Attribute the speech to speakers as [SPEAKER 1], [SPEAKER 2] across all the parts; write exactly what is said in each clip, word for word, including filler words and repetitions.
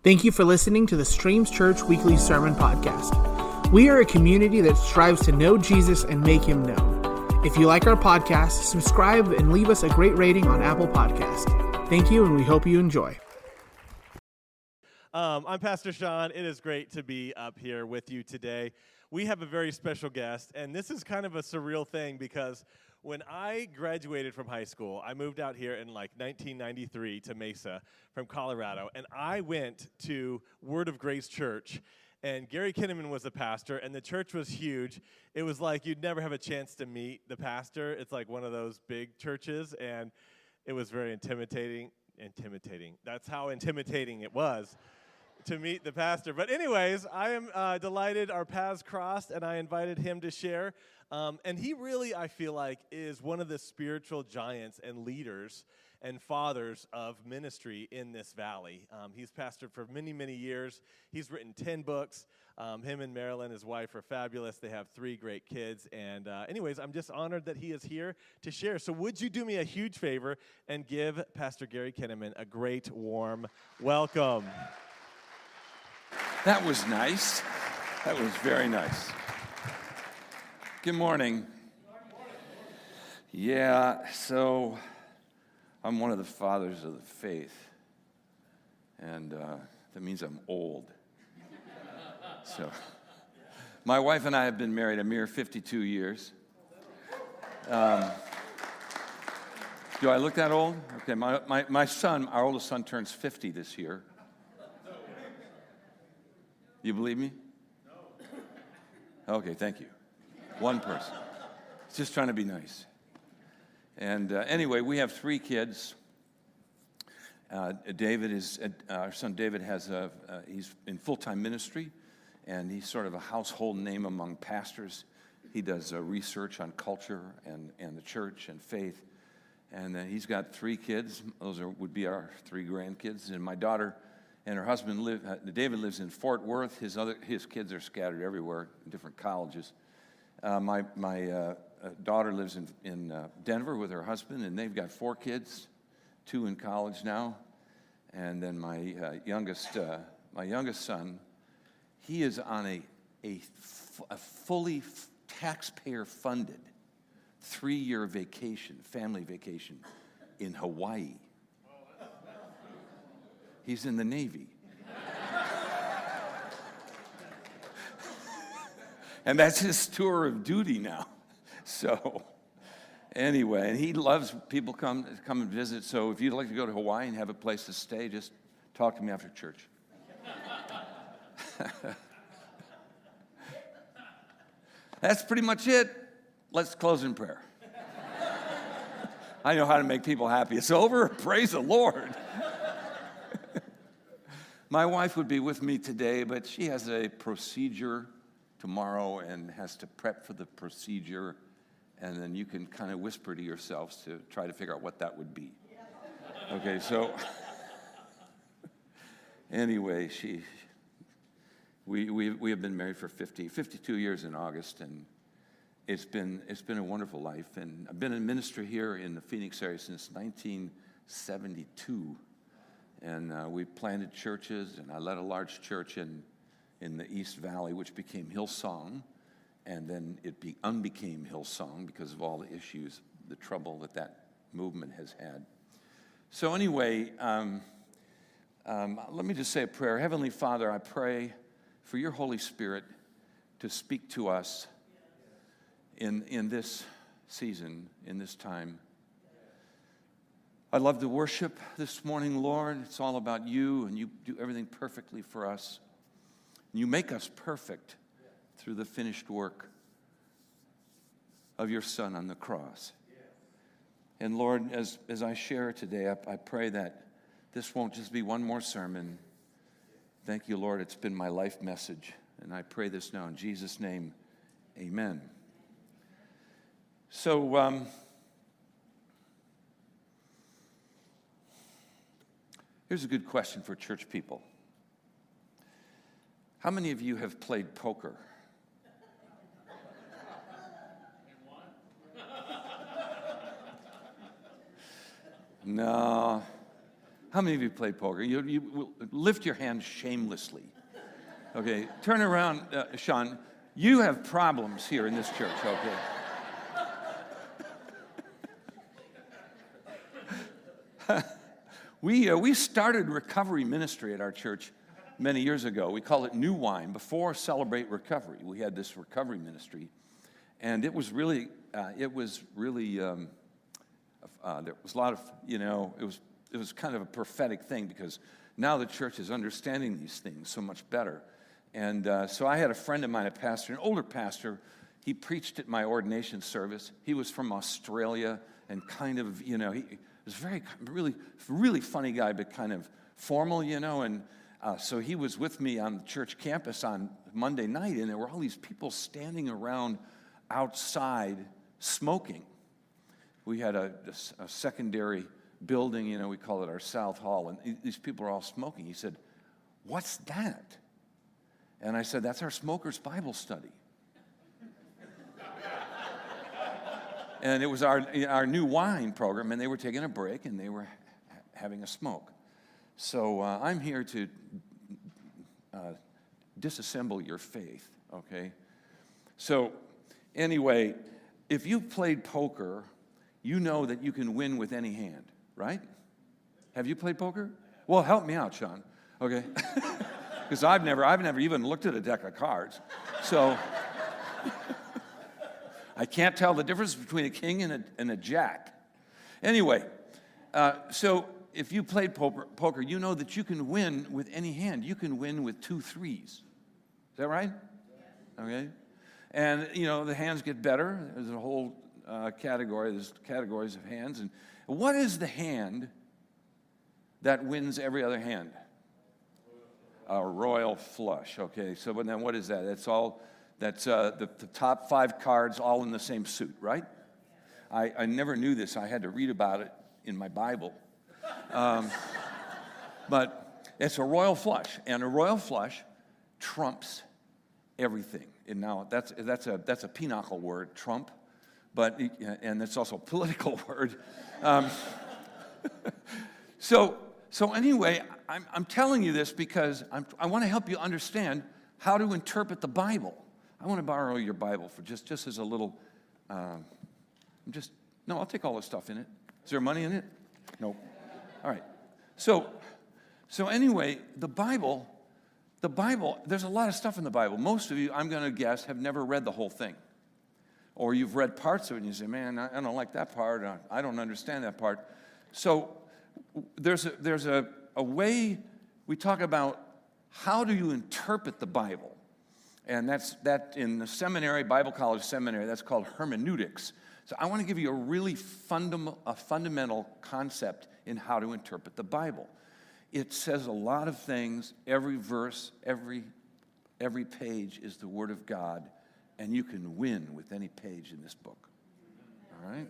[SPEAKER 1] Thank you for listening to the Streams Church Weekly Sermon Podcast. We are a community that strives to know Jesus and make him known. If you like our podcast, subscribe and leave us a great rating on Apple Podcast. Thank you, and we hope you enjoy.
[SPEAKER 2] Um, I'm Pastor Sean. It is great to be up here with you today. We have a very special guest, and this is kind of a surreal thing because when I graduated from high school, I moved out here in like nineteen ninety-three to Mesa from Colorado, and I went to Word of Grace Church, and Gary Kinnaman was the pastor, and the church was huge. It was like you'd never have a chance to meet the pastor. It's like one of those big churches, and it was very intimidating. Intimidating. That's how intimidating it was to meet the pastor. But anyways, I am uh, delighted our paths crossed, and I invited him to share. Um, and he really, I feel like, is one of the spiritual giants and leaders and fathers of ministry in this valley. Um, he's pastored for many, many years. He's written ten books. Um, him and Marilyn, his wife, are fabulous. They have three great kids. And uh, anyways, I'm just honored that he is here to share. So would you do me a huge favor and give Pastor Gary Kinnaman a great, warm welcome?
[SPEAKER 3] That was nice. That was very nice. Good morning. Yeah, so I'm one of the fathers of the faith, and uh, that means I'm old. So my wife and I have been married a mere fifty-two years. Um, do I look that old? Okay, my, my, my son, our oldest son, turns fifty this year. You believe me? No. Okay, thank you. One person. Just trying to be nice. And uh, anyway, we have three kids. Uh, David is, uh, our son David has a, uh, he's in full-time ministry, and he's sort of a household name among pastors. He does uh, research on culture and, and the church and faith. And uh, he's got three kids. Those are, would be our three grandkids. And my daughter and her husband live. Uh, David lives in Fort Worth. His other his kids are scattered everywhere in different colleges. Uh, my my uh, daughter lives in in uh, Denver with her husband, and they've got four kids, two in college now. And then my uh, youngest uh, my youngest son, he is on a a, f- a fully f- taxpayer-funded three-year vacation, family vacation, in Hawaii. He's in the Navy. And that's his tour of duty now. So anyway, and he loves people come come and visit. So if you'd like to go to Hawaii and have a place to stay, just talk to me after church. That's pretty much it. Let's close in prayer. I know how to make people happy. It's over. Praise the Lord. My wife would be with me today, but she has a procedure tomorrow and has to prep for the procedure, and then you can kind of whisper to yourselves to try to figure out what that would be. Okay, so anyway, she, we we we have been married for fifty, fifty-two years in August, and it's been it's been a wonderful life. And I've been in ministry here in the Phoenix area since nineteen seventy-two. And uh, we planted churches, and I led a large church in, in the East Valley, which became Hillsong, and then it be, unbecame Hillsong because of all the issues, the trouble that that movement has had. So anyway, um, um, let me just say a prayer. Heavenly Father, I pray for your Holy Spirit to speak to us in, in this season, in this time. I love to worship this morning, Lord. It's all about you, and you do everything perfectly for us. You make us perfect through the finished work of your Son on the cross. And Lord, as, as I share today, I, I pray that this won't just be one more sermon. Thank you, Lord. It's been my life message. And I pray this now in Jesus' name. Amen. So, um, here's a good question for church people. How many of you have played poker? No. How many of you play poker? You, you lift your hand shamelessly. Okay, turn around, uh, Sean. You have problems here in this church, okay? we, uh, we started recovery ministry at our church many years ago. We called it New Wine. Before Celebrate Recovery, we had this recovery ministry. And it was really, uh, it was really, um, uh, there was a lot of, you know, it was, it was kind of a prophetic thing because now the church is understanding these things so much better. And uh, so I had a friend of mine, a pastor, an older pastor. He preached at my ordination service. He was from Australia and kind of, you know, he was very, really, really funny guy, but kind of formal, you know. And uh, so he was with me on the church campus on Monday night, and there were all these people standing around outside smoking. We had a, a, a secondary building, you know, we call it our South Hall, and these people are all smoking. He said, "What's that?" And I said, "That's our Smokers Bible Study." And it was our, our New Wine program, and they were taking a break, and they were ha- having a smoke. So uh, I'm here to uh, disassemble your faith, okay? So anyway, if you've played poker, you know that you can win with any hand, right? Have you played poker? Well, help me out, Sean, okay? Because I've never, I've never even looked at a deck of cards. So I can't tell the difference between a king and a, and a jack. Anyway, uh, so if you played poker, poker, you know that you can win with any hand. You can win with two threes. Is that right? Okay. And, you know, the hands get better. There's a whole uh, category. There's categories of hands. And what is the hand that wins every other hand? A royal flush. Okay, so but then what is that? That's all, that's uh, the, the top five cards all in the same suit, right? I, I never knew this. I had to read about it in my Bible. Um, but it's a royal flush, and a royal flush trumps everything. And now that's, that's, a, that's a pinochle word, trump, but, and it's also a political word. Um, so, so anyway, I'm, I'm telling you this because I'm, I want to help you understand how to interpret the Bible. I want to borrow your Bible for just, just as a little, um, just, no, I'll take all this stuff in it. Is there money in it? Nope. All right. So, so anyway, the Bible, the Bible, there's a lot of stuff in the Bible. Most of you, I'm going to guess, have never read the whole thing. Or you've read parts of it and you say, man, I, I don't like that part. I don't understand that part. So there's a, there's a, a way we talk about how do you interpret the Bible. And that's that in the seminary, Bible college seminary, that's called hermeneutics. So I want to give you a really fundam- a fundamental concept in how to interpret the Bible. It says a lot of things. Every verse, every, every page is the Word of God, and you can win with any page in this book. All right?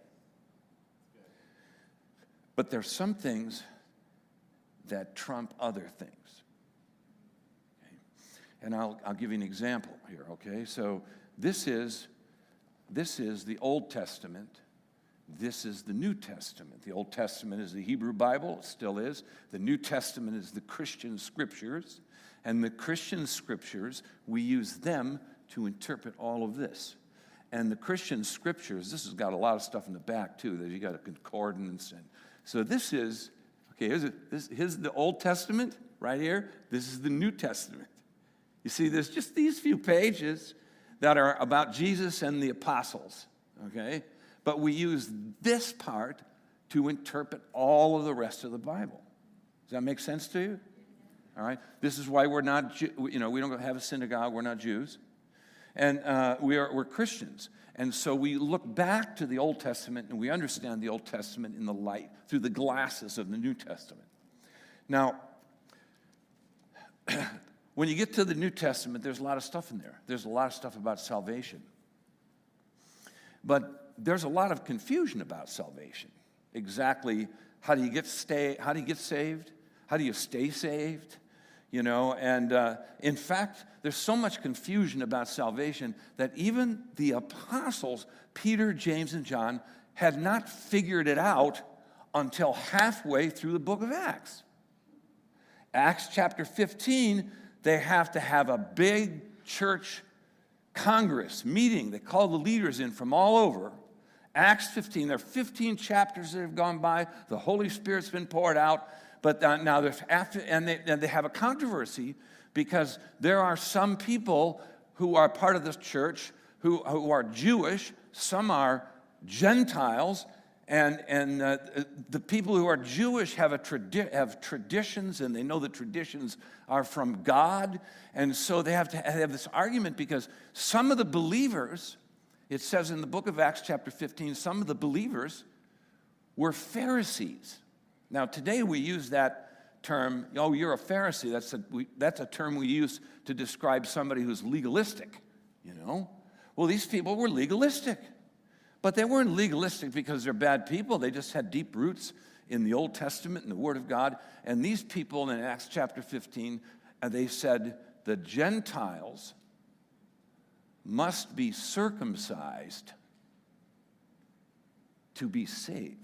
[SPEAKER 3] But there's some things that trump other things. Okay? And I'll, I'll give you an example here, okay? So this is, this is the Old Testament. This is the New Testament. The Old Testament is the Hebrew Bible, it still is. The New Testament is the Christian Scriptures. And the Christian Scriptures, we use them to interpret all of this. And the Christian Scriptures, this has got a lot of stuff in the back, too. That you got a concordance. And so this is, okay, here's, a, this, here's the Old Testament right here. This is the New Testament. You see, there's just these few pages that are about Jesus and the apostles, okay? But we use this part to interpret all of the rest of the Bible. Does that make sense to you? All right? This is why we're not, you know, we don't have a synagogue. We're not Jews. And uh, we are, we're Christians. And so we look back to the Old Testament and we understand the Old Testament in the light, through the glasses of the New Testament. Now, when you get to the New Testament, there's a lot of stuff in there. There's a lot of stuff about salvation. But there's a lot of confusion about salvation. Exactly how do you get stay? How do you get saved? How do you stay saved? You know, and uh, in fact, there's so much confusion about salvation that even the apostles, Peter, James, and John, had not figured it out until halfway through the book of Acts. Acts chapter fifteen, they have to have a big church congress meeting. They call the leaders in from all over. Acts fifteen, there are fifteen chapters that have gone by. The Holy Spirit's been poured out. But now there's after, and they, and they have a controversy because there are some people who are part of this church who, who are Jewish, some are Gentiles, and, and uh, the people who are Jewish have, a tradi- have traditions, and they know the traditions are from God, and so they have to have this argument because some of the believers, it says in the book of Acts chapter fifteen, some of the believers were Pharisees. Now, today we use that term, oh, you're a Pharisee. That's a, we, that's a term we use to describe somebody who's legalistic, you know. Well, these people were legalistic. But they weren't legalistic because they're bad people. They just had deep roots in the Old Testament and the Word of God. And these people in Acts chapter fifteen, uh, they said, the Gentiles must be circumcised to be saved.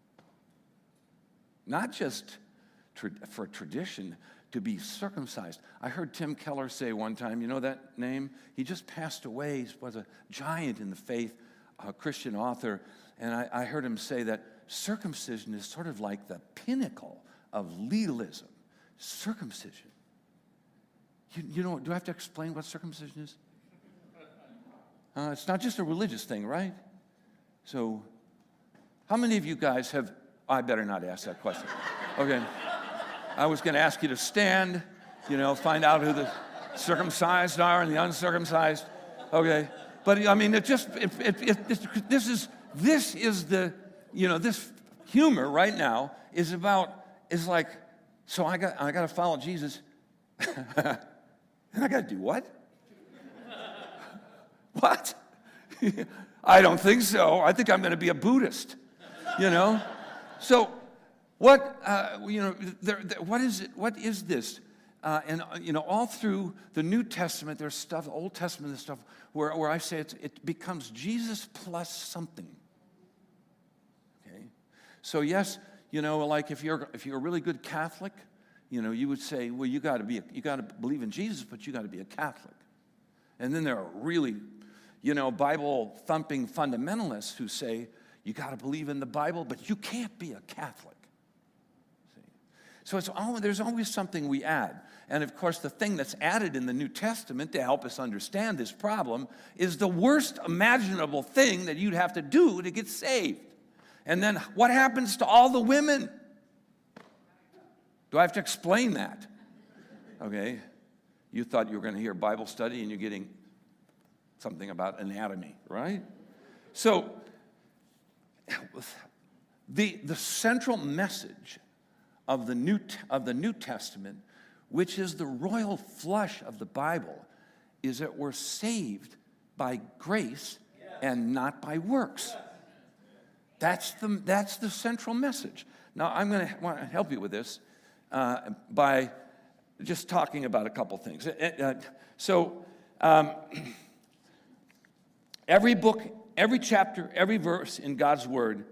[SPEAKER 3] Not just tra- for tradition, to be circumcised. I heard Tim Keller say one time, you know that name? He just passed away. He was a giant in the faith, a Christian author. And I, I heard him say that circumcision is sort of like the pinnacle of legalism. Circumcision. You, you know, do I have to explain what circumcision is? Uh, it's not just a religious thing, right? So, how many of you guys have... I better not ask that question. Okay. I was going to ask you to stand, you know, find out who the circumcised are and the uncircumcised. Okay. But, I mean, it just, it, it, it, this, this is, this is the, you know, this humor right now is about, is like, so I got, I got to follow Jesus. And I got to do what? What? I don't think so. I think I'm going to be a Buddhist, you know? So, what uh, you know? There, there, what is it? What is this? Uh, and uh, you know, all through the New Testament, there's stuff, Old Testament, there's stuff where, where I say it's, it becomes Jesus plus something. Okay, so yes, you know, like if you're if you're a really good Catholic, you know, you would say, well, you got to be, a, you got to believe in Jesus, but you got to be a Catholic. And then there are really, you know, Bible thumping fundamentalists who say, you got to believe in the Bible, but you can't be a Catholic. See? So it's all, there's always something we add. And of course, the thing that's added in the New Testament to help us understand this problem is the worst imaginable thing that you'd have to do to get saved. And then what happens to all the women? Do I have to explain that? Okay. You thought you were going to hear Bible study and you're getting something about anatomy, right? So, The, the central message of the, New, of the New Testament, which is the royal flush of the Bible, is that we're saved by grace and not by works. That's the, that's the central message. Now, I'm going to want to help you with this uh, by just talking about a couple things. Uh, so, um, every book, every chapter, every verse in God's Word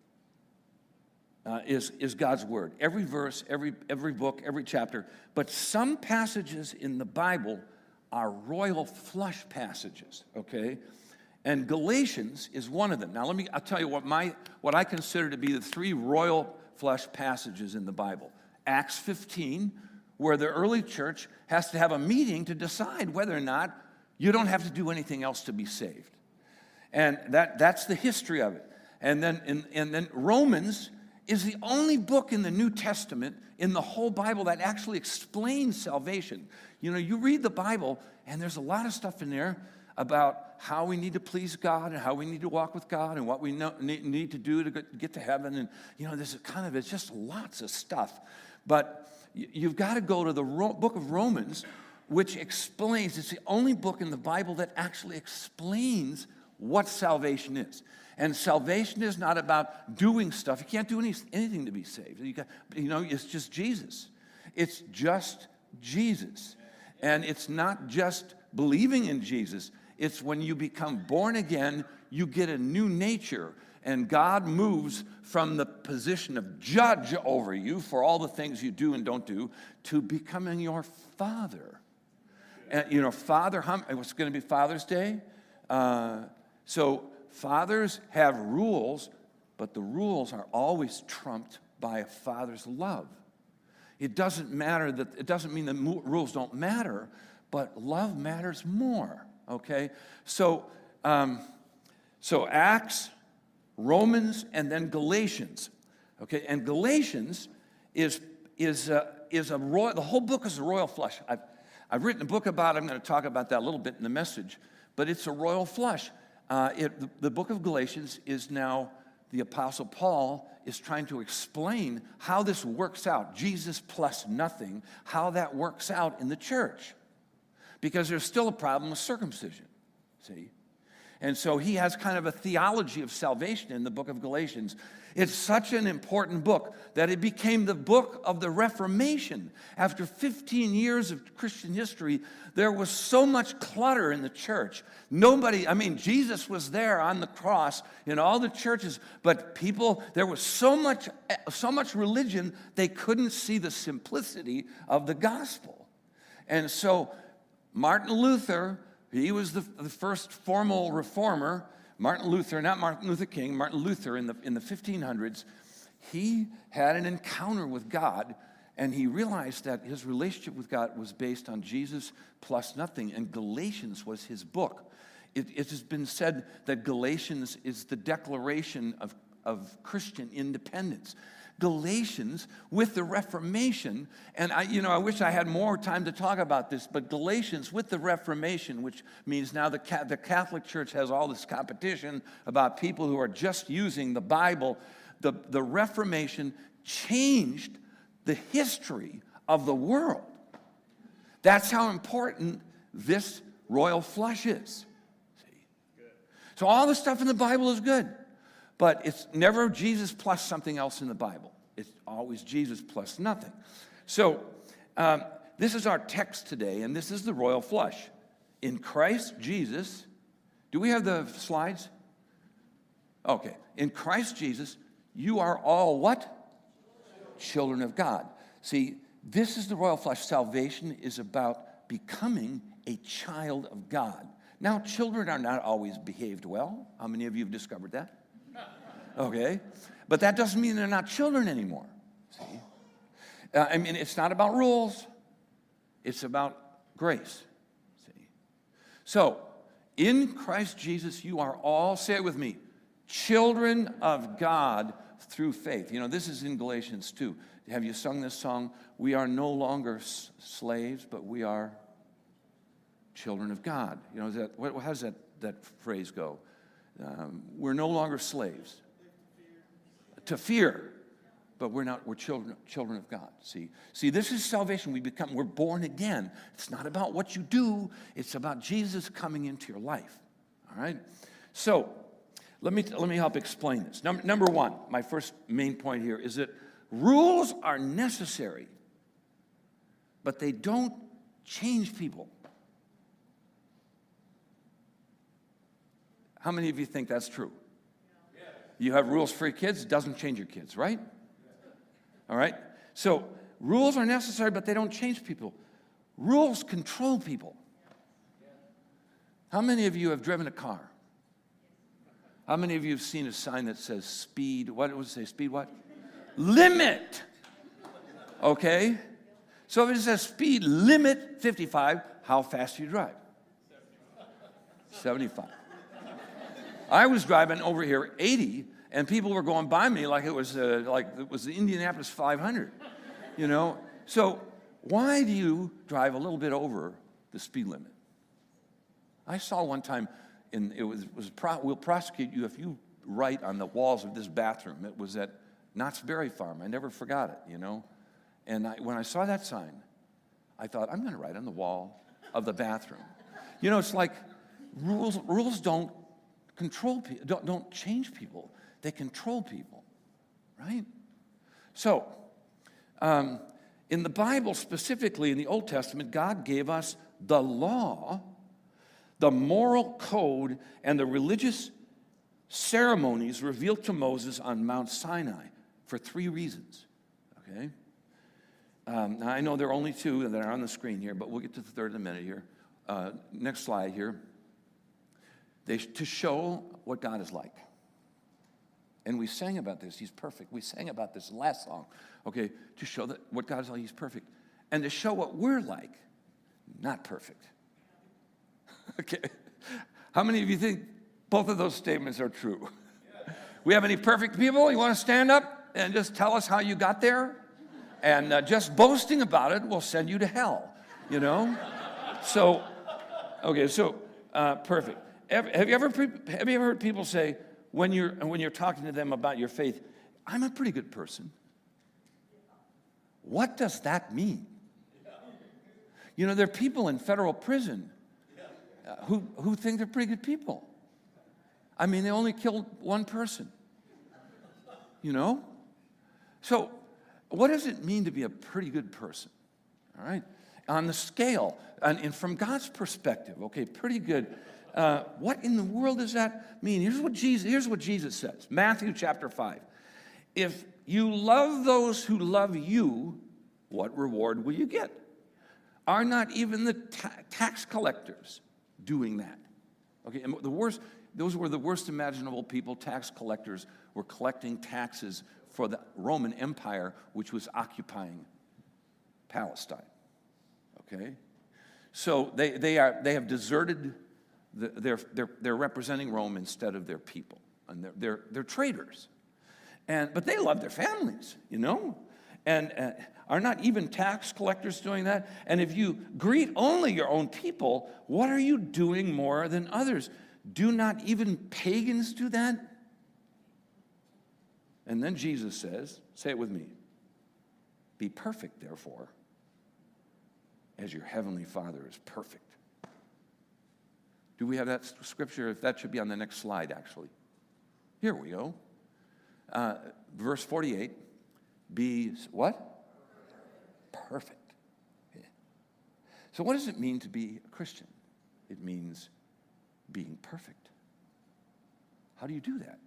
[SPEAKER 3] uh, is, is God's Word. Every verse, every, every book, every chapter. But some passages in the Bible are royal flush passages, okay? And Galatians is one of them. Now, let me, I'll tell you what, my, what I consider to be the three royal flush passages in the Bible. Acts fifteen, where the early church has to have a meeting to decide whether or not you don't have to do anything else to be saved. And that, that's the history of it. And then, and, and then Romans is the only book in the New Testament, in the whole Bible, that actually explains salvation. You know, you read the Bible, and there's a lot of stuff in there about how we need to please God and how we need to walk with God and what we know, need, need to do to get to heaven. And, you know, there's kind of, it's just lots of stuff. But you've got to go to the Ro- book of Romans, which explains, it's the only book in the Bible that actually explains what salvation is. And salvation is not about doing stuff. You can't do any, anything to be saved. You, got, you know, it's just Jesus. It's just Jesus. And it's not just believing in Jesus. It's when you become born again, you get a new nature. And God moves from the position of judge over you for all the things you do and don't do to becoming your father. And, you know, father, how, it's going to be Father's Day. Uh, so fathers have rules, but the rules are always trumped by a father's love. It doesn't matter that, it doesn't mean the rules don't matter, but love matters more, okay? So, um, so Acts, Romans, and then Galatians, okay? And Galatians is is uh, is a royal. The whole book is a royal flush. I've I've written a book about it. I'm going to talk about that a little bit in the message, but it's a royal flush. Uh, it, the, the book of Galatians is now the Apostle Paul is trying to explain how this works out. Jesus plus nothing, how that works out in the church, because there's still a problem with circumcision. See. And so he has kind of a theology of salvation in the book of Galatians. It's such an important book that it became the book of the Reformation. After fifteen years of Christian history, there was so much clutter in the church. Nobody, I mean, Jesus was there on the cross in all the churches, but people, there was so much, so much religion, they couldn't see the simplicity of the gospel. And so Martin Luther, he was the, the first formal reformer. Martin Luther, not Martin Luther King, Martin Luther in the, in the fifteen hundreds, he had an encounter with God, and he realized that his relationship with God was based on Jesus plus nothing, and Galatians was his book. It, it has been said that Galatians is the declaration of, of Christian independence. Galatians with the Reformation, and I, you know, I wish I had more time to talk about this, but Galatians with the Reformation, which means now the, the Catholic Church has all this competition about people who are just using the Bible. The, the Reformation changed the history of the world. That's how important this royal flush is. See? So all the stuff in the Bible is good. But it's never Jesus plus something else in the Bible. It's always Jesus plus nothing. So um, this is our text today, and this is the royal flush. In Christ Jesus, do we have the slides? Okay. In Christ Jesus, you are all what? Children of God. See, this is the royal flush. Salvation is about becoming a child of God. Now, children are not always behaved well. How many of you have discovered that? Okay, but that doesn't mean they're not children anymore. See, uh, I mean, it's not about rules; it's about grace. See, so in Christ Jesus, you are all, say it with me, children of God through faith. You know, this is in Galatians two. Have you sung this song? We are no longer s- slaves, but we are children of God. You know, is that what, how does that that phrase go? Um, we're no longer slaves. To fear, but we're not, we're children, children of God. See, see, this is salvation. We become, we're born again. It's not about what you do, it's about Jesus coming into your life. All right? So let me let me help explain this. Number, number one, my first main point here is that rules are necessary, but they don't change people. How many of you think that's true? You have rules for your kids, it doesn't change your kids, right? All right? So, rules are necessary, but they don't change people. Rules control people. How many of you have driven a car? How many of you have seen a sign that says speed, what does it say, speed what? Limit. Okay? So if it says speed limit fifty-five, how fast do you drive? seventy-five. I was driving over here eighty, and people were going by me like it was uh, like it was the Indianapolis five hundred, you know. So why do you drive a little bit over the speed limit? I saw one time, in it was was pro, we'll prosecute you if you write on the walls of this bathroom. It was at Knott's Berry Farm. I never forgot it, you know. And I, when I saw that sign, I thought I'm going to write on the wall of the bathroom. You know, it's like rules. Rules don't control people, don't, don't change people. They control people, right? So, um, in the Bible, specifically in the Old Testament, God gave us the law, the moral code, and the religious ceremonies revealed to Moses on Mount Sinai for three reasons, okay? Um, now, I know there are only two that are on the screen here, but we'll get to the third in a minute here. Uh, next slide here. They, to show what God is like. And we sang about this. He's perfect. We sang about this last song, okay, to show that what God is like, he's perfect. And to show what we're like, not perfect. Okay? How many of you think both of those statements are true? We have any perfect people? You want to stand up and just tell us how you got there? And uh, just boasting about it will send you to hell, you know? So, okay, so uh, perfect. Have you ever have you ever heard people say when you're when you're talking to them about your faith, I'm a pretty good person? What does that mean? You know, there are people in federal prison uh, who who think they're pretty good people. I mean, they only killed one person. You know? So, what does it mean to be a pretty good person? All right? On the scale, and, and from God's perspective, okay, pretty good. Uh, what in the world does that mean? Here's what Jesus, here's what Jesus says. Matthew chapter five. If you love those who love you, what reward will you get? Are not even the ta- tax collectors doing that? Okay, and the worst, those were the worst imaginable people. Tax collectors were collecting taxes for the Roman Empire, which was occupying Palestine. Okay? So they, they, are, they have deserted, the, they're, they're, they're representing Rome instead of their people. And they're, they're, they're traitors. And, but they love their families, you know? And uh, are not even tax collectors doing that? And if you greet only your own people, what are you doing more than others? Do not even pagans do that? And then Jesus says, say it with me, be perfect, therefore, as your heavenly Father is perfect. Do we have that scripture? If that should be on the next slide, actually. Here we go. Uh, verse forty-eight, be what? Perfect. Yeah. So what does it mean to be a Christian? It means being perfect. How do you do that?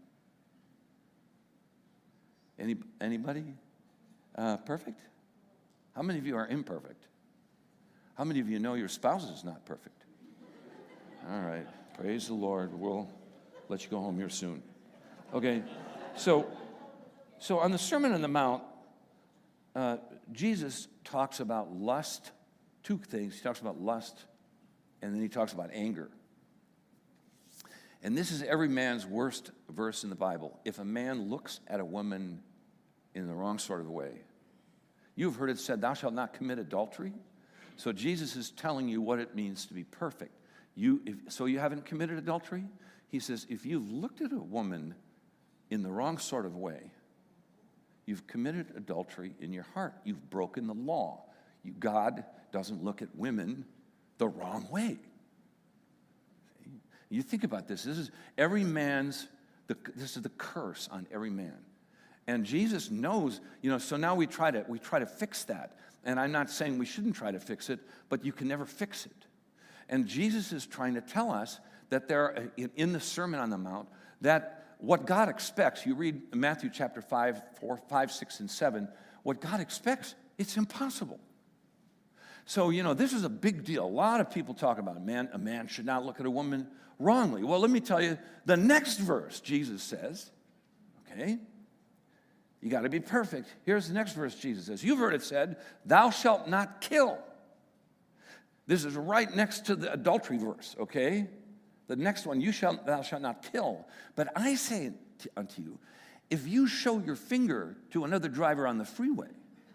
[SPEAKER 3] Any, anybody uh, perfect? How many of you are imperfect? How many of you know your spouse is not perfect? All right. Praise the Lord. We'll let you go home here soon. Okay. So, so on the Sermon on the Mount, uh, Jesus talks about lust, two things. He talks about lust, and then he talks about anger. And this is every man's worst verse in the Bible. If a man looks at a woman in the wrong sort of way, you've heard it said, thou shalt not commit adultery. So Jesus is telling you what it means to be perfect. You, if, so you haven't committed adultery? He says, if you've looked at a woman in the wrong sort of way, you've committed adultery in your heart. You've broken the law. You, God doesn't look at women the wrong way. See? You think about this. This is every man's, the, this is the curse on every man. And Jesus knows, you know, so now we try to we try to fix that. And I'm not saying we shouldn't try to fix it, but you can never fix it. And Jesus is trying to tell us that there are, in the Sermon on the Mount, that what God expects, you read Matthew chapter five, four, five, six, and seven, what God expects, it's impossible. So, you know, this is a big deal. A lot of people talk about, man, a man should not look at a woman wrongly. Well, let me tell you, the next verse, Jesus says, okay, you got to be perfect. Here's the next verse Jesus says. You've heard it said, thou shalt not kill. This is right next to the adultery verse, okay? The next one, you shall, thou shalt not kill. But I say unto you, if you show your finger to another driver on the freeway,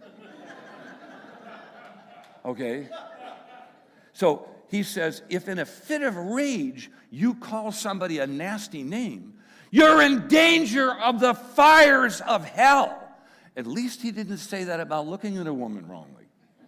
[SPEAKER 3] okay? So he says, if in a fit of rage you call somebody a nasty name, you're in danger of the fires of hell. At least he didn't say that about looking at a woman wrongly.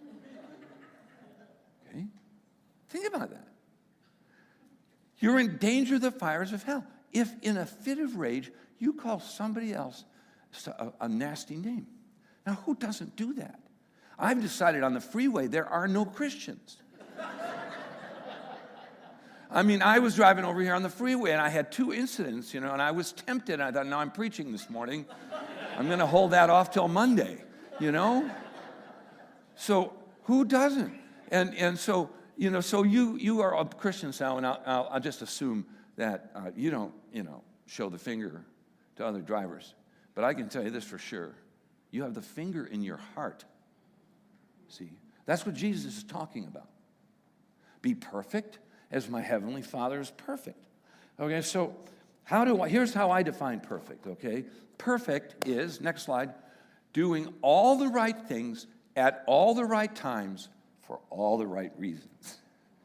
[SPEAKER 3] Okay? Think about that. You're in danger of the fires of hell. If in a fit of rage you call somebody else a, a nasty name. Now, who doesn't do that? I've decided on the freeway there are no Christians. I mean, I was driving over here on the freeway, and I had two incidents, you know, and I was tempted. I thought, no, I'm preaching this morning. I'm going to hold that off till Monday, you know? So who doesn't? And and so, you know, so you you are a Christian now, and I'll, I'll, I'll just assume that uh, you don't, you know, show the finger to other drivers. But I can tell you this for sure. You have the finger in your heart. See, that's what Jesus is talking about. Be perfect as my heavenly Father is perfect. Okay, so how do I, here's how I define perfect, okay? Perfect is, next slide, doing all the right things at all the right times for all the right reasons.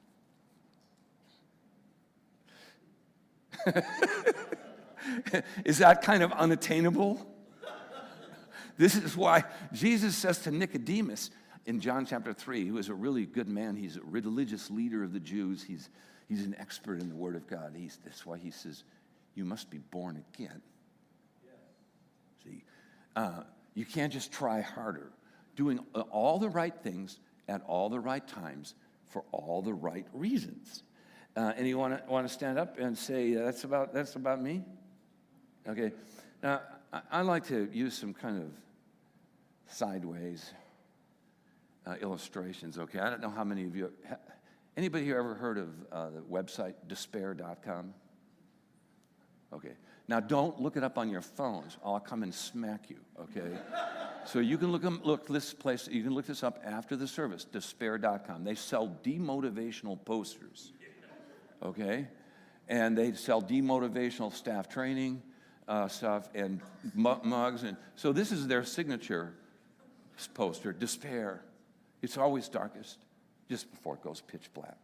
[SPEAKER 3] Is that kind of unattainable? This is why Jesus says to Nicodemus in John chapter three, who is a really good man, he's a religious leader of the Jews, he's, he's an expert in the Word of God. He's, that's why he says, you must be born again. See, uh, you can't just try harder. Doing all the right things at all the right times for all the right reasons. Uh, and you want to want to stand up and say, uh, that's about that's about me? Okay. Now, I, I like to use some kind of sideways uh, illustrations, okay? I don't know how many of you, ha, anybody here ever heard of uh, the website despair dot com? Okay. Now, don't look it up on your phones. I'll come and smack you, okay? So you can look, look this place, you can look this up after the service, despair dot com. They sell demotivational posters, okay? And they sell demotivational staff training uh, stuff and mugs. And so this is their signature poster, despair. It's always darkest just before it goes pitch black.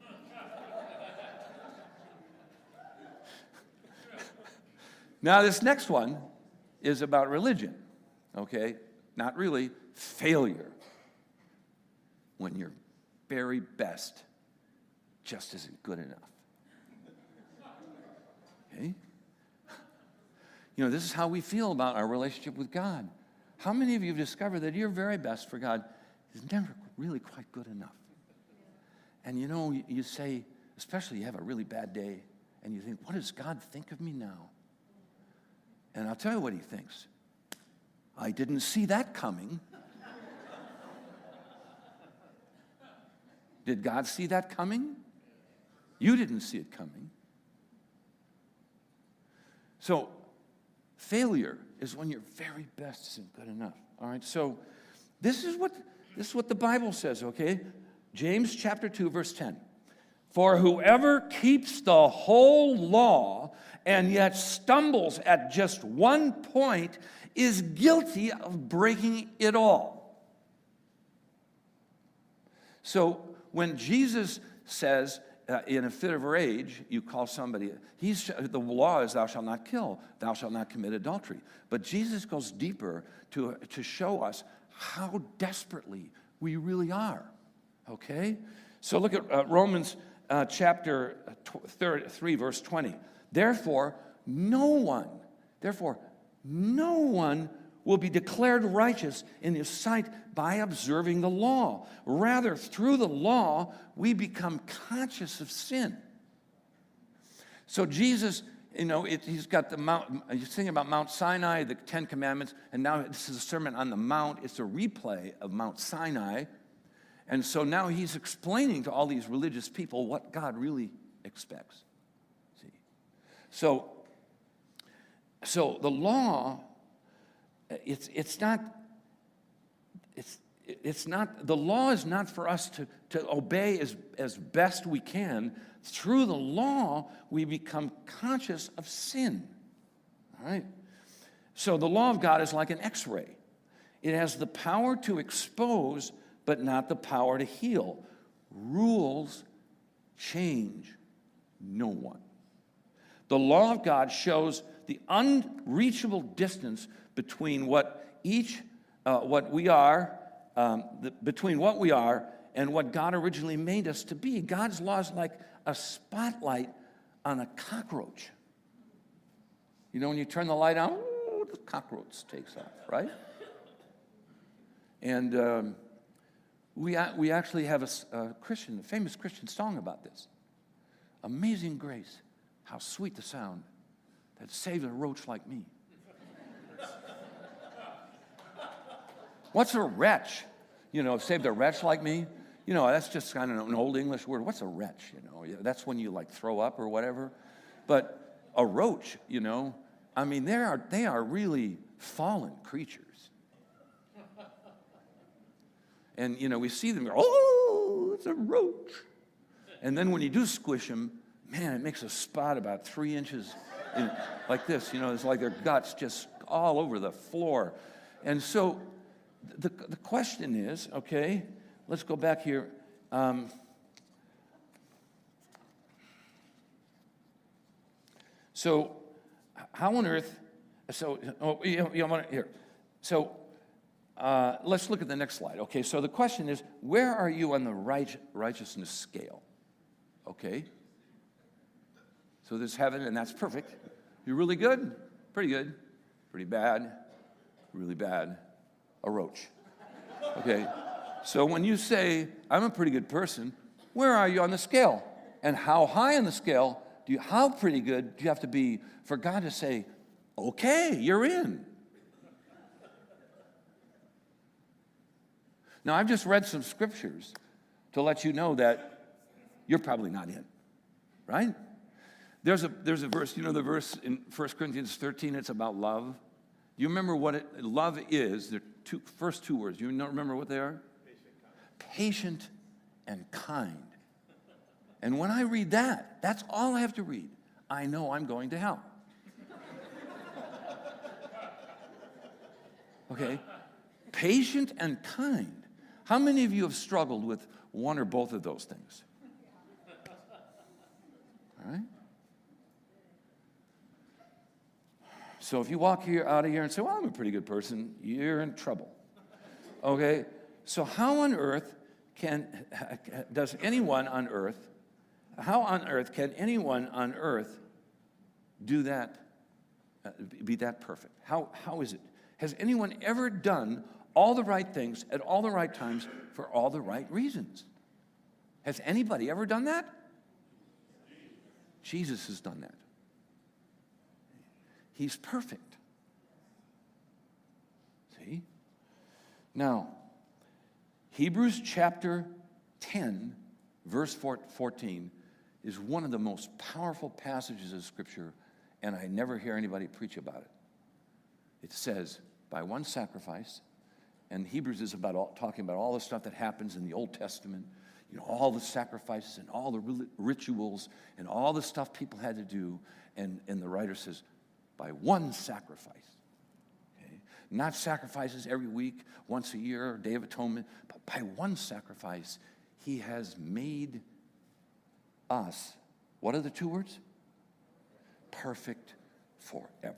[SPEAKER 3] Now, this next one is about religion, okay? Not really, failure. When your very best just isn't good enough. Okay? You know, this is how we feel about our relationship with God. How many of you have discovered that your very best for God is never really quite good enough? And you know, you, you say, especially you have a really bad day, and you think, what does God think of me now? And I'll tell you what he thinks. I didn't see that coming. Did God see that coming? You didn't see it coming. So, failure is when your very best isn't good enough. All right, so this is what this is what the Bible says, okay? James chapter two, verse ten. For whoever keeps the whole law and yet stumbles at just one point is guilty of breaking it all. So when Jesus says, uh, in a fit of rage, you call somebody, he's, the law is thou shalt not kill, thou shalt not commit adultery. But Jesus goes deeper to, to show us how desperately we really are, okay? So look at uh, Romans uh, chapter three, verse twenty. Therefore, no one, therefore, no one will be declared righteous in his sight by observing the law. Rather, through the law, we become conscious of sin. So Jesus, you know, it, he's got the Mount, he's thinking about Mount Sinai, the Ten Commandments, and now this is a Sermon on the Mount. It's a replay of Mount Sinai. And so now he's explaining to all these religious people what God really expects. See? So, so the law, it's it's not, it's it's not, the law is not for us to, to obey as, as best we can. Through the law, we become conscious of sin. All right? So the law of God is like an X-ray. It has the power to expose, but not the power to heal. Rules change no one. The law of God shows the unreachable distance between what each, uh, what we are, um, the, between what we are and what God originally made us to be. God's law is like a spotlight on a cockroach. You know, when you turn the light on, ooh, the cockroach takes off, right? And um, we we actually have a, a Christian, a famous Christian song about this. Amazing grace, how sweet the sound that saved a roach like me. What's a wretch? You know, saved a wretch like me? You know, that's just kind of an old English word. What's a wretch? You know, that's when you like throw up or whatever. But a roach, you know, I mean, they are, they are really fallen creatures. And, you know, we see them, oh, it's a roach. And then when you do squish them, man, it makes a spot about three inches in, like this. You know, it's like their guts just all over the floor. And so the, the question is, okay, let's go back here. Um, so how on earth, so, oh, you, you want to, here. So uh, let's look at the next slide. Okay, so the question is, where are you on the right, righteousness scale? Okay. So there's heaven, and that's perfect. You're really good? Pretty good. Pretty bad. Really bad. A roach. Okay. So when you say, I'm a pretty good person, where are you on the scale? And how high on the scale do you, how pretty good do you have to be for God to say, okay, you're in? Now, I've just read some scriptures to let you know that you're probably not in, right? There's a, there's a verse, you know the verse in First Corinthians thirteen, it's about love. Do you remember what it, love is? The two, first two words, you don't remember what they are? Patient and kind. And when I read that, that's all I have to read. I know I'm going to hell. Okay? Patient and kind. How many of you have struggled with one or both of those things? All right? So if you walk here out of here and say, well, I'm a pretty good person, you're in trouble. Okay? So how on earth can, does anyone on earth, how on earth can anyone on earth do that, uh, be that perfect? How, how is it? Has anyone ever done all the right things at all the right times for all the right reasons? Has anybody ever done that? Jesus has done that. He's perfect. See? Now, Hebrews chapter ten, verse fourteen, is one of the most powerful passages of Scripture, and I never hear anybody preach about it. It says, by one sacrifice, and Hebrews is about all, talking about all the stuff that happens in the Old Testament, you know, all the sacrifices and all the rituals and all the stuff people had to do, and, and the writer says, by one sacrifice. Okay? Not sacrifices every week, once a year, Day of Atonement, but by one sacrifice, he has made us, what are the two words? Perfect forever.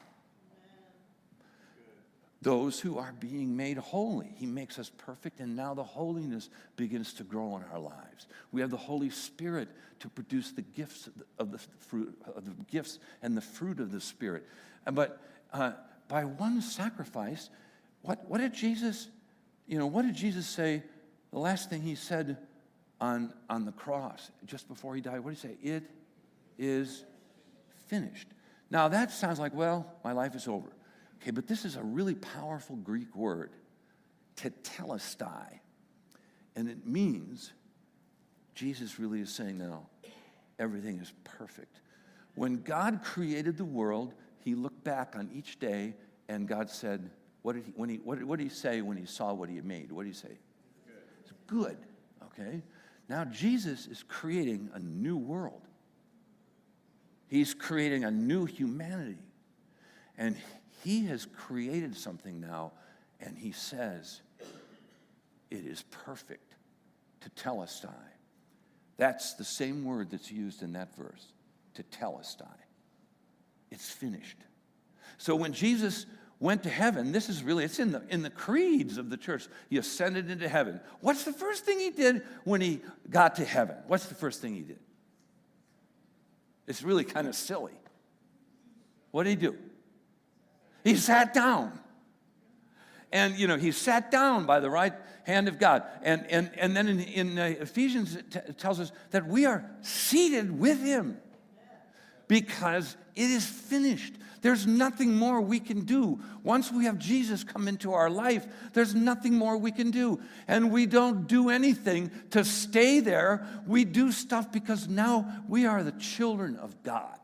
[SPEAKER 3] Those who are being made holy. He makes us perfect, and now the holiness begins to grow in our lives. We have the Holy Spirit to produce the gifts of the, of the fruit, of the gifts and the fruit of the Spirit. But uh, by one sacrifice, what, what did Jesus, you know, what did Jesus say? The last thing he said on, on the cross, just before he died, what did he say? It is finished. Now that sounds like, well, my life is over. Okay, but this is a really powerful Greek word, tetelestai. And it means, Jesus really is saying now, everything is perfect. When God created the world, he looked back on each day, and God said, what did he, when he, what, what did he say when he saw what he had made? What did he say? Good. It's good, okay? Now Jesus is creating a new world. He's creating a new humanity. And he has created something now, and he says, it is perfect, tetelestai. That's the same word that's used in that verse, tetelestai. It's finished. So when Jesus went to heaven, this is really, it's in the, in the creeds of the church. He ascended into heaven. What's the first thing he did when he got to heaven? What's the first thing he did? It's really kind of silly. What did he do? He sat down. And, you know, he sat down by the right hand of God. And, and, and then in, in uh, Ephesians, it, t- it tells us that we are seated with him because it is finished. There's nothing more we can do. Once we have Jesus come into our life, there's nothing more we can do. And we don't do anything to stay there. We do stuff because now we are the children of God.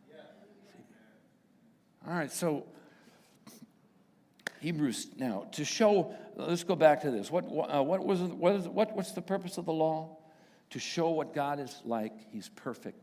[SPEAKER 3] All right, so Hebrews now, to show, let's go back to this. What, uh, what was what is what, what's the purpose of the law? To show what God is like. He's perfect.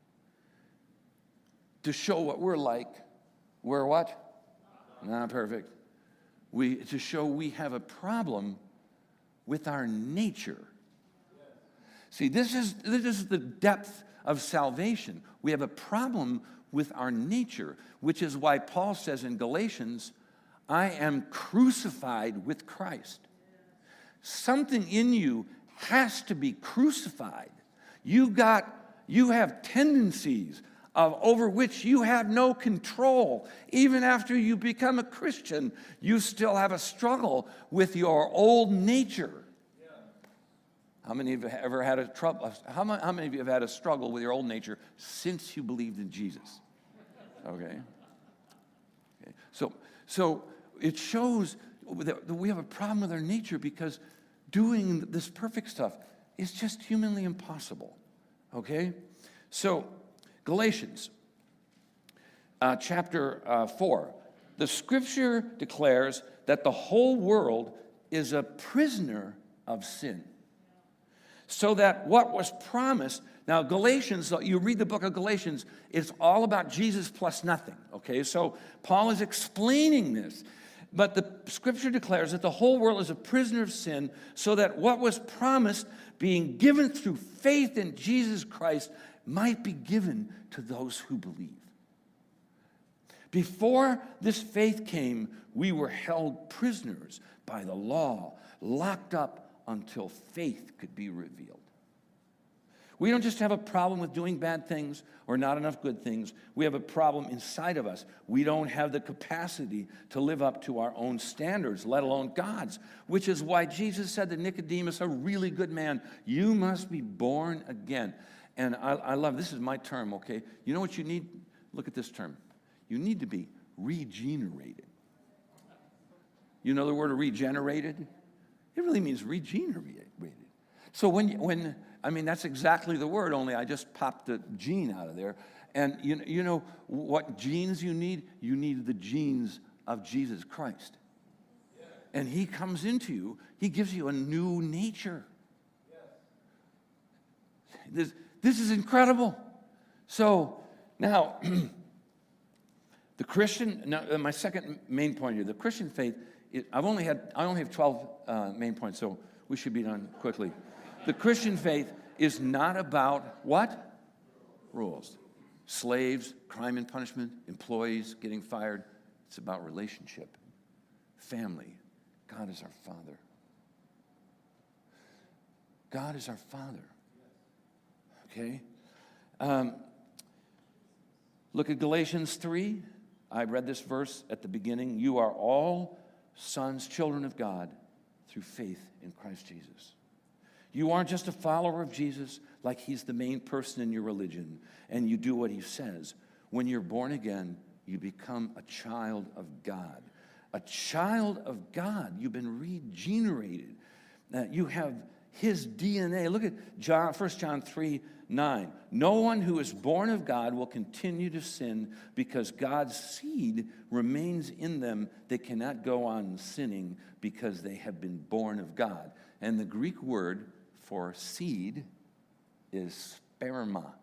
[SPEAKER 3] To show what we're like. We're what? Not perfect. We, to show we have a problem with our nature. See, this is, this is the depth of salvation. We have a problem with our nature, which is why Paul says in Galatians, I am crucified with Christ. Something in you has to be crucified. You got, you have tendencies of over which you have no control. Even after you become a Christian, you still have a struggle with your old nature. Yeah. How many of you have ever had a trouble? How many, how many of you have had a struggle with your old nature since you believed in Jesus? Okay. Okay. So, so it shows that we have a problem with our nature because doing this perfect stuff is just humanly impossible. Okay? So, Galatians uh, chapter uh, four. The scripture declares that the whole world is a prisoner of sin. So that what was promised, now Galatians, you read the book of Galatians, it's all about Jesus plus nothing, okay? So Paul is explaining this. But the scripture declares that the whole world is a prisoner of sin, so that what was promised, being given through faith in Jesus Christ, might be given to those who believe. Before this faith came, we were held prisoners by the law, locked up until faith could be revealed. We don't just have a problem with doing bad things or not enough good things. We have a problem inside of us. We don't have the capacity to live up to our own standards, let alone God's, which is why Jesus said to Nicodemus, a really good man, you must be born again. And I, I love, this is my term, okay? You know what you need? Look at this term. You need to be regenerated. You know the word regenerated? It really means regenerated. So when, when I mean, that's exactly the word, only I just popped the gene out of there. And you, you know what genes you need? You need the genes of Jesus Christ. And he comes into you. He gives you a new nature. This, this is incredible. So now, the Christian, now my second main point here, the Christian faith, it, I've only had, I only have twelve uh, main points, so we should be done quickly. The Christian faith is not about what? Rules. Slaves, crime and punishment, employees getting fired. It's about relationship, family. God is our Father. God is our Father. Okay? Um, look at Galatians three. I read this verse at the beginning. You are all sons, children of God, through faith in Christ Jesus. You aren't just a follower of Jesus like he's the main person in your religion and you do what he says. When you're born again, you become a child of God. A child of God. You've been regenerated. Uh, you have his D N A. Look at John, First John three nine. No one who is born of God will continue to sin because God's seed remains in them. They cannot go on sinning because they have been born of God. And the Greek word for seed is sperma.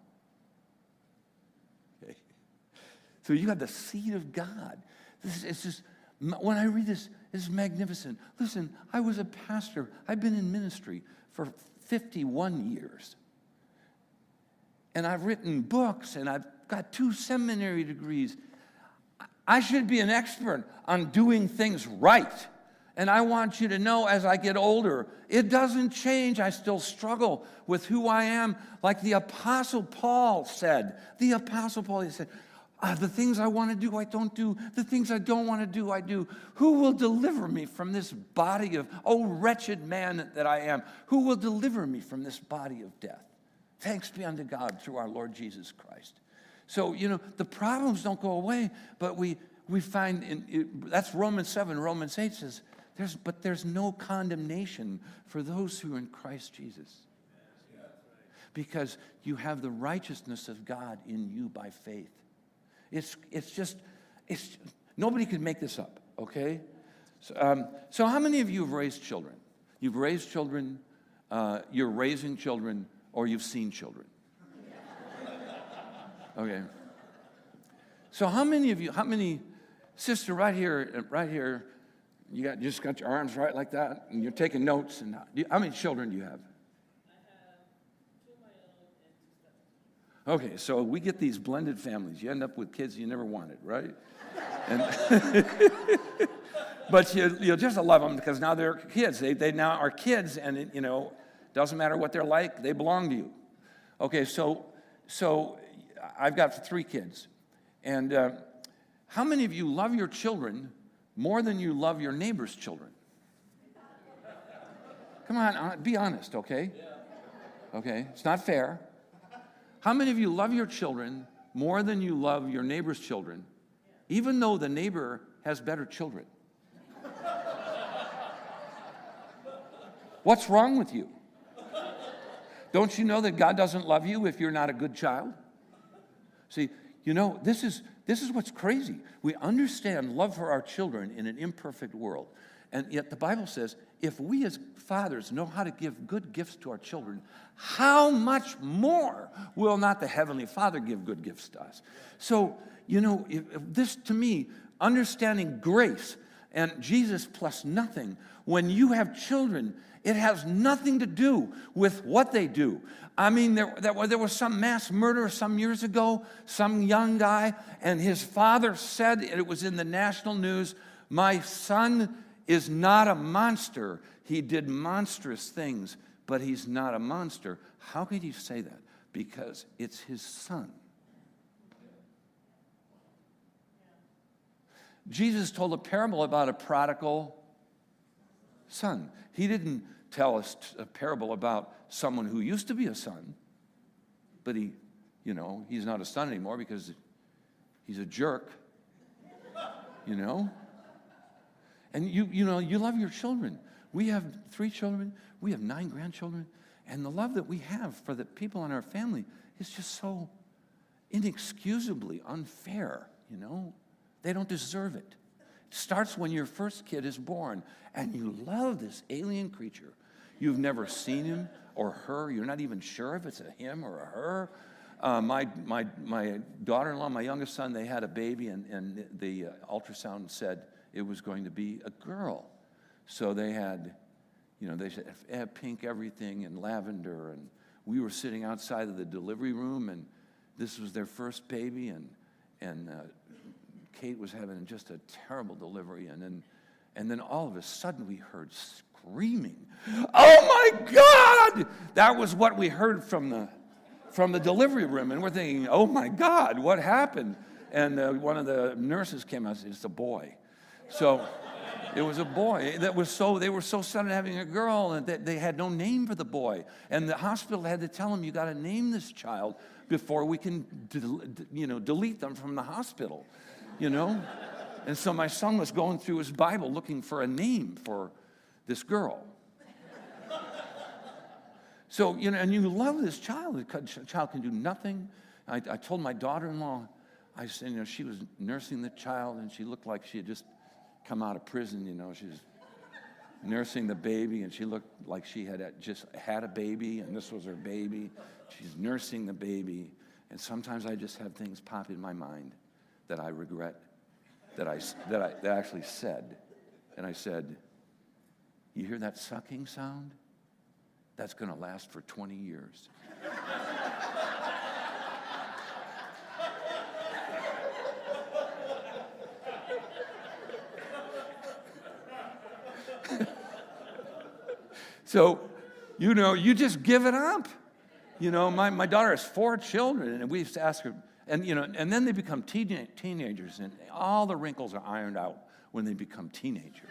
[SPEAKER 3] Okay. So you have the seed of God. This is, it's just, when I read this, it's magnificent. Listen, I was a pastor. I've been in ministry for fifty-one years. And I've written books, and I've got two seminary degrees. I should be an expert on doing things right. And I want you to know as I get older, it doesn't change. I still struggle with who I am. Like the Apostle Paul said. The Apostle Paul, he said, Uh, the things I want to do, I don't do. The things I don't want to do, I do. Who will deliver me from this body of, oh, wretched man that I am? Who will deliver me from this body of death? Thanks be unto God through our Lord Jesus Christ. So, you know, the problems don't go away, but we we find, in, it, that's Romans seven. Romans eight says, there's, but there's no condemnation for those who are in Christ Jesus. Because you have the righteousness of God in you by faith. It's it's just, it's nobody can make this up, okay? So, um, so how many of you have raised children? You've raised children, uh, you're raising children, or you've seen children? Okay. So how many of you, how many, sister right here, right here, you got just got your arms right like that, and you're taking notes, and how many children do you have? Okay, so we get these blended families. You end up with kids you never wanted, right? And but you, you'll just love them because now they're kids. They, they now are kids, and it, you know, doesn't matter what they're like, they belong to you. Okay, so so I've got three kids. And uh, how many of you love your children more than you love your neighbor's children? Come on, be honest, okay? Okay, it's not fair. How many of you love your children more than you love your neighbor's children, even though the neighbor has better children? What's wrong with you? Don't you know that God doesn't love you if you're not a good child? See, you know, this is this is what's crazy. We understand love for our children in an imperfect world. And yet the Bible says, if we as fathers know how to give good gifts to our children, how much more will not the Heavenly Father give good gifts to us? So, you know, if, if this to me, understanding grace and Jesus plus nothing, when you have children, it has nothing to do with what they do. I mean, there, there, there was some mass murder some years ago, some young guy, and his father said, and it was in the national news, my son is not a monster. He did monstrous things, but he's not a monster. How could he say that? Because it's his son. Jesus told a parable about a prodigal son. He didn't tell us a parable about someone who used to be a son, but he, you know, he's not a son anymore because he's a jerk, you know? And you, you know, you love your children. We have three children. We have nine grandchildren. And the love that we have for the people in our family is just so inexcusably unfair, you know? They don't deserve it. It starts when your first kid is born, and you love this alien creature. You've never seen him or her. You're not even sure if it's a him or a her. Uh, my my my daughter-in-law, my youngest son, they had a baby, and, and the uh, ultrasound said it was going to be a girl. So they had, you know, they had pink everything and lavender, and we were sitting outside of the delivery room, and this was their first baby, and and uh, Kate was having just a terrible delivery, and then and then all of a sudden we heard screaming. Oh my God! That was what we heard from the from the delivery room, and we're thinking, oh my God, what happened? And uh, one of the nurses came out and said, it's a boy. So it was a boy that was so, they were so sudden having a girl, and that they had no name for the boy. And the hospital had to tell him, you got to name this child before we can, del- you know, delete them from the hospital, you know? And so my son was going through his Bible looking for a name for this girl. So, you know, and you love this child. The child can do nothing. I, I told my daughter-in-law, I said, you know, she was nursing the child, and she looked like she had just come out of prison, you know. She was nursing the baby, and she looked like she had just had a baby, and this was her baby. She's nursing the baby. And sometimes I just have things pop in my mind that I regret, that I, that I, that I actually said. And I said, you hear that sucking sound? That's going to last for twenty years. So, you know, you just give it up. You know, my, my daughter has four children, and we used to ask her, And, you know, and then they become teen- teenagers, and all the wrinkles are ironed out when they become teenagers.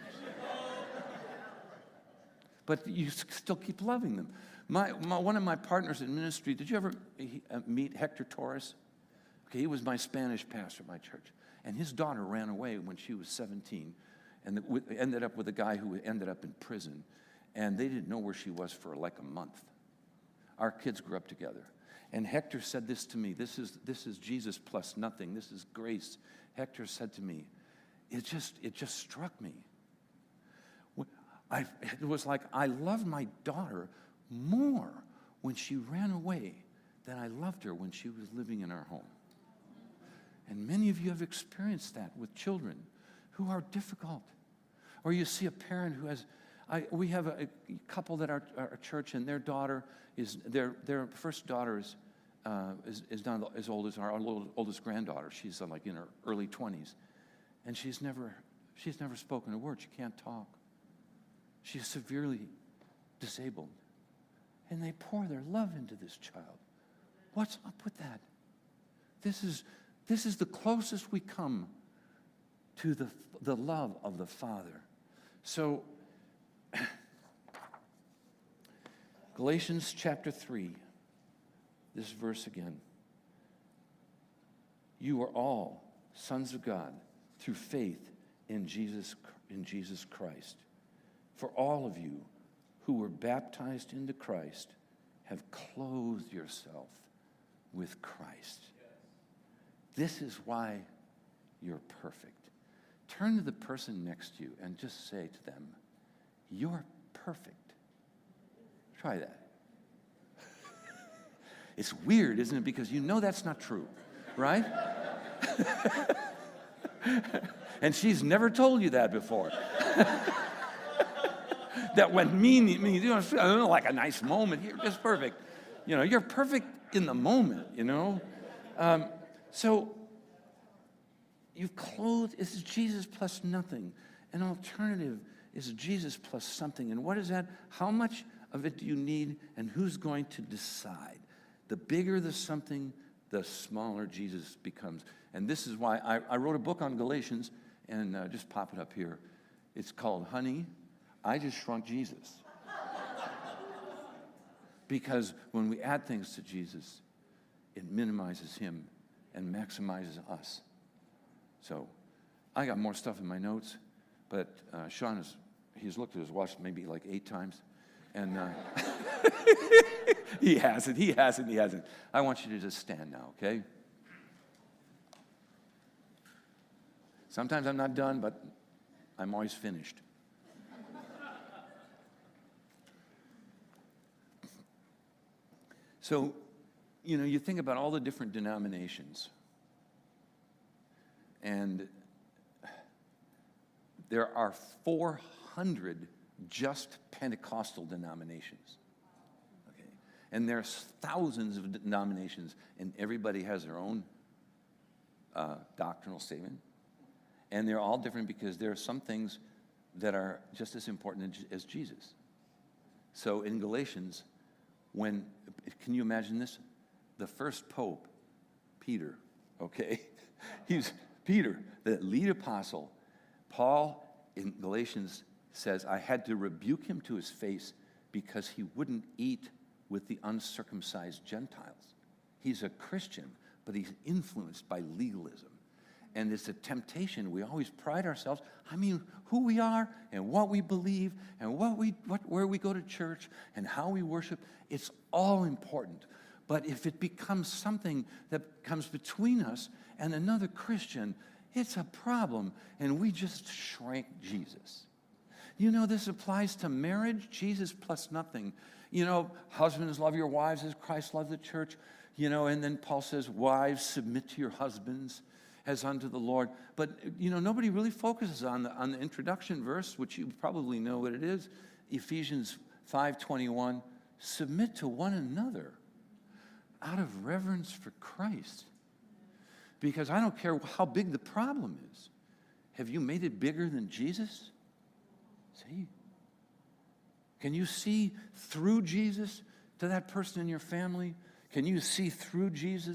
[SPEAKER 3] But you still keep loving them. My, my, one of my partners in ministry, did you ever he, uh, meet Hector Torres? Okay, he was my Spanish pastor at my church. And his daughter ran away when she was seventeen and the, w- ended up with a guy who ended up in prison. And they didn't know where she was for like a month. Our kids grew up together. And Hector said this to me. This is, this is Jesus plus nothing. This is grace. Hector said to me, it just, it just struck me. I, it was like I loved my daughter more when she ran away than I loved her when she was living in our home. And many of you have experienced that with children who are difficult. Or you see a parent who has, I, we have a, a couple that are our church, and their daughter is, their, their first daughter is, uh, is, is not as old as our oldest granddaughter. She's uh, like in her early twenties. And she's never, she's never spoken a word. She can't talk. She's severely disabled. And they pour their love into this child. What's up with that? This is, this is the closest we come to the, the love of the Father. So, Galatians chapter three, this verse again. You are all sons of God through faith in Jesus, in Jesus Christ. For all of you who were baptized into Christ have clothed yourself with Christ. This is why you're perfect. Turn to the person next to you and just say to them, you're perfect. Try that. It's weird, isn't it? Because you know that's not true, right? And she's never told you that before. That when me, me, you know, like a nice moment, you're just perfect. You know, you're perfect in the moment, you know. Um, so you've clothed, it's Jesus plus nothing. An alternative is Jesus plus something. And what is that? How much of it do you need, and who's going to decide? The bigger the something, the smaller Jesus becomes. And this is why I, I wrote a book on Galatians, and uh, just pop it up here. It's called Honey, I Just Shrunk Jesus. Because when we add things to Jesus, it minimizes him and maximizes us. So I got more stuff in my notes, but uh, Sean has, he's looked at his watch maybe like eight times. And uh, he hasn't, he hasn't, he hasn't. I want you to just stand now, okay? Sometimes I'm not done, but I'm always finished. So, you know, you think about all the different denominations. And there are four hundred just Pentecostal denominations. Okay. And there's thousands of denominations, and everybody has their own uh, doctrinal statement. And they're all different because there are some things that are just as important as Jesus. So in Galatians, when, can you imagine this? The first pope, Peter, okay? He's Peter, the lead apostle. Paul in Galatians says, I had to rebuke him to his face because he wouldn't eat with the uncircumcised Gentiles. He's a Christian, but he's influenced by legalism. And it's a temptation. We always pride ourselves. I mean, who we are and what we believe and what we, what, where we go to church and how we worship, it's all important. But if it becomes something that comes between us and another Christian, it's a problem, and we just shrank Jesus. You know, this applies to marriage, Jesus plus nothing. You know, husbands, love your wives as Christ loved the church. You know, and then Paul says, wives, submit to your husbands as unto the Lord. But, you know, nobody really focuses on the, on the introduction verse, which you probably know what it is, Ephesians five twenty-one, submit to one another out of reverence for Christ. Because I don't care how big the problem is. Have you made it bigger than Jesus? See? Can you see through Jesus to that person in your family? Can you see through Jesus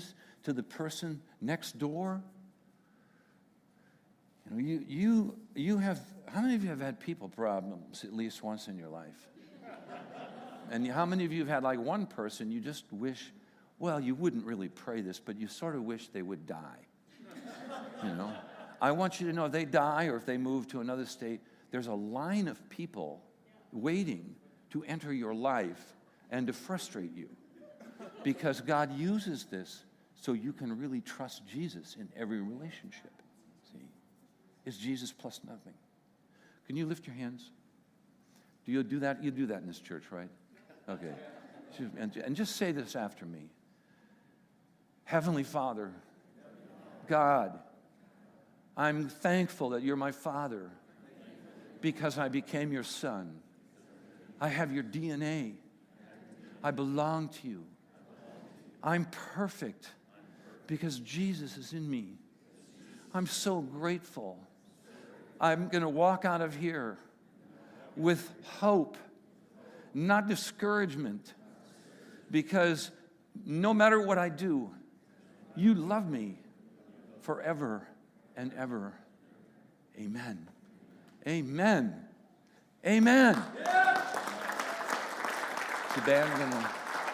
[SPEAKER 3] to the person next door? You know, you, you, you have, how many of you have had people problems at least once in your life? And how many of you have had like one person you just wish, well, you wouldn't really pray this, but you sort of wish they would die? You know? I want you to know if they die or if they move to another state, there's a line of people waiting to enter your life and to frustrate you. Because God uses this so you can really trust Jesus in every relationship. See? It's Jesus plus nothing. Can you lift your hands? Do you do that? You do that in this church, right? Okay. And just say this after me. Heavenly Father, God, I'm thankful that you're my Father because I became your son. I have your D N A. I belong to you. I'm perfect because Jesus is in me. I'm so grateful. I'm going to walk out of here with hope, not discouragement, because no matter what I do, you love me forever and ever. Amen. Amen. Amen. Yeah. The band's gonna.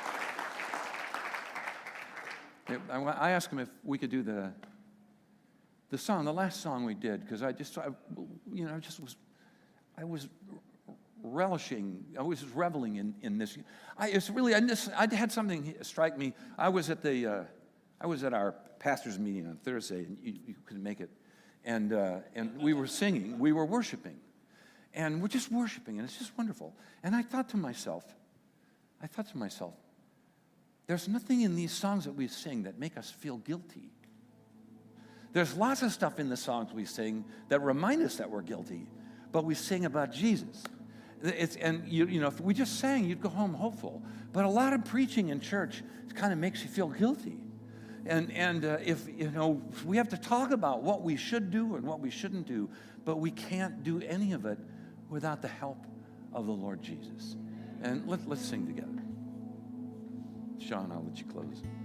[SPEAKER 3] I asked him if we could do the the song, the last song we did, because I just, I, you know, I just was, I was relishing, I was just reveling in, in this. I it's really, I just, I had something strike me. I was at the, uh, I was at our pastor's meeting on Thursday, and you, you couldn't make it, and uh, and we were singing, we were worshiping, and we're just worshiping, and it's just wonderful. And I thought to myself, I thought to myself, there's nothing in these songs that we sing that make us feel guilty. There's lots of stuff in the songs we sing that remind us that we're guilty, but we sing about Jesus. It's, and you, you know, if we just sang, you'd go home hopeful. But a lot of preaching in church kind of makes you feel guilty. And and uh, if you know, we have to talk about what we should do and what we shouldn't do, but we can't do any of it without the help of the Lord Jesus. And let, let's sing together. Sean, I'll let you close.